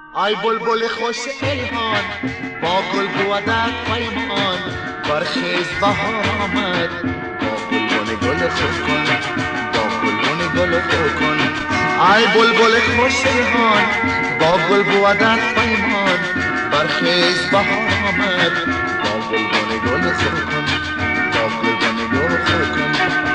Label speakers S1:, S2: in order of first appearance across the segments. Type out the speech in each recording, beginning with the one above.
S1: آی بلبل خوش الهان با گل بودت پیمان، برخیز بهار آمد با گلبن گل خود کن، با گلبن گل خود کن. آی بلبل خوش الهان با گل بودت پیمان، برخیز بهار آمد با گلبن گل خود کن، با گلبن گل خود کن.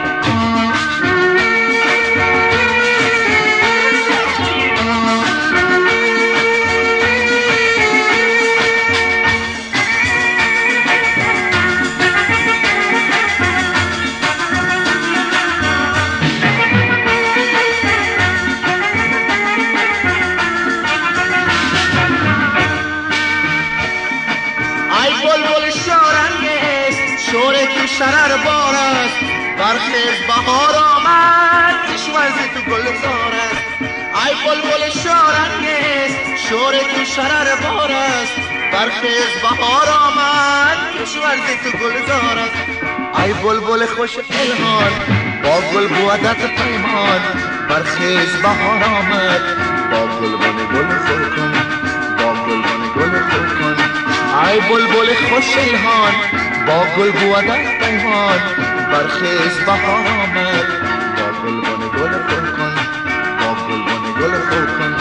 S1: بلبل شارنگیست شور تو شرر بار است، برخیز بهار آمد کشورزی تو گلزار است. ای بلبل شارنگیست شور تو شرر بار است، برخیز بهار آمد کشورزی تو گلزار است. ای بلبل خوش الهان با گل بودت پیمان، برخیز بهار آمد با گلبن گل خود کن، با گلبن گل خود کن. ای بلبل خوش الهان با گل بودت پیمان، برخیز بهار آمد با گلبن گل خود کن، با گلبن گل خود کن.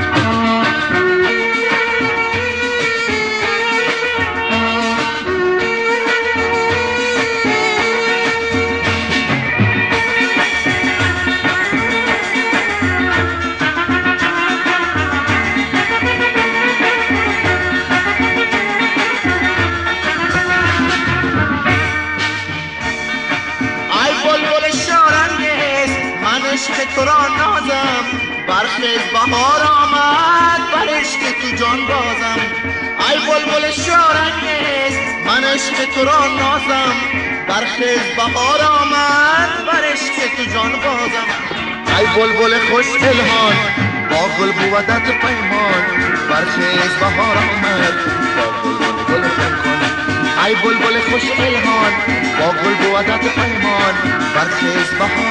S1: عشق تو را نازم برخیز بهار آمد، بر عشق تو جان بازم. ای بلبل شارنگیز من عشق تو را نازم، برخیز بهار آمد بر عشق تو جان بازم. ای بلبل خوش الهان با گل بودت پیمان، برخیز بهار آمد با گلبن گل خود کن. ای بلبل خوش الهان با گل بودت پیمان، برخیز بهار